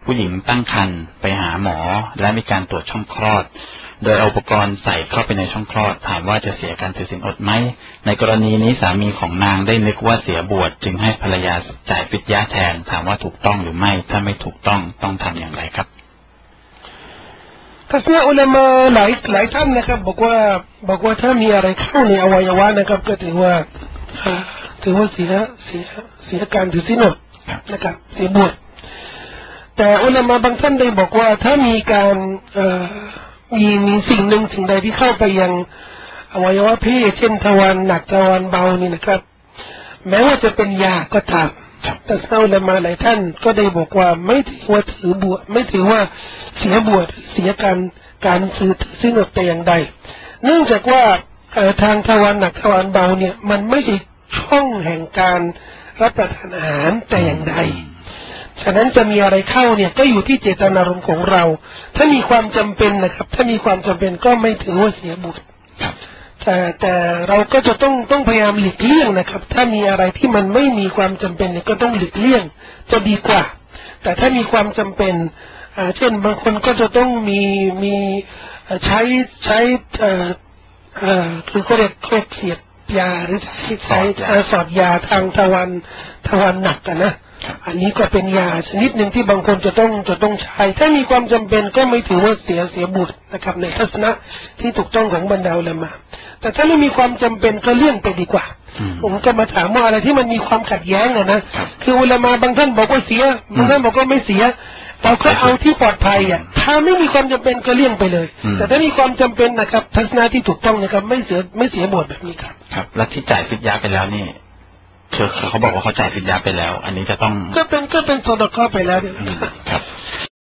ผู้หญิงตั้งครรภ์ไปหาหมอและมีการตรวจช่องคลอดโดยเอาอุปกรณ์ใส่เข้าไปในช่องคลอดถามว่าจะเสียการถือศีลอดไหมในกรณีนี้สามีของนางได้นึกว่าเสียบวชจึงให้ภรรยาจ่ายฟิดยะห์แทนถามว่าถูกต้องหรือไม่ถ้าไม่ถูกต้องทำอย่างไรครับทัศนะอุลามะหลายท่านนะครับบอกว่าถ้ามีอะไรเข้าในอวัยวะนะครับก็ถือว่าเสียการถือศีลอดนะครับเสียบวชแต่อุลามะบางท่านได้บอกว่าถ้ามีการมีสิ่งหนึ่งสิ่งใดที่เข้าไปยังอวัยวะเพศเช่นทวารหนักทวารเบานี่นะครับแม้ว่าจะเป็นยาก็ตามแต่อุลามะหลายท่านก็ได้บอกว่าไม่ถือว่าถือบวชไม่ถือว่าเสียบวชเสียการถือศีลอดแต่อย่างใดเนื่องจากว่าทางทวารหนักทวารเบาเนี่ยมันไม่ใช่ช่องแห่งการรับประทานอาหารแต่อย่างใดฉะนั้นจะมีอะไรเข้าเนี่ยก็อยู่ที่เจตนารมณ์ของเราถ้ามีความจำเป็นนะครับถ้ามีความจำเป็นก็ไม่ถือว่าเสียบุญแต่เราก็จะต้องพยายามหลีกเลี่ยงนะครับถ้ามีอะไรที่มันไม่มีความจำเป็นเนี่ยก็ต้องหลีกเลี่ยงจะดีกว่าแต่ถ้ามีความจำเป็นเช่นบางคนก็จะต้องมีใช้คือเขาเรียกเสียบยาหรือใช้สอดยาทางทวารหนักกันนะอันนี้ก็เป็นยาชนิดหนึ่งที่บางคนจะต้องใช้ถ้ามีความจำเป็นก็ไม่ถือว่าเสียบุตรนะครับในทัศนะที่ถูกต้องของบรรดาอุลามะแต่ถ้าไม่มีความจำเป็นก็เลี่ยงไปดีกว่าผมก็มาถามว่าอะไรที่มันมีความขัดแย้งนะคืออุลามะบางท่านบอกว่าเสียบางท่านบอกว่าไม่เสียเราก็เอาที่ปลอดภัยถ้าไม่มีความจำเป็นก็เลี่ยงไปเลยแต่ถ้ามีความจำเป็นนะครับทัศนะที่ถูกต้องนะครับไม่เสียบทแบบนี้ครับแล้วที่จ่ายฟิดยะห์ไปแล้วนี่เขาบอกว่าเขาจ่ายฟิดยะห์ไปแล้วอันนี้จะต้องก็เป็นซอดาเกาะไปแล้วครับ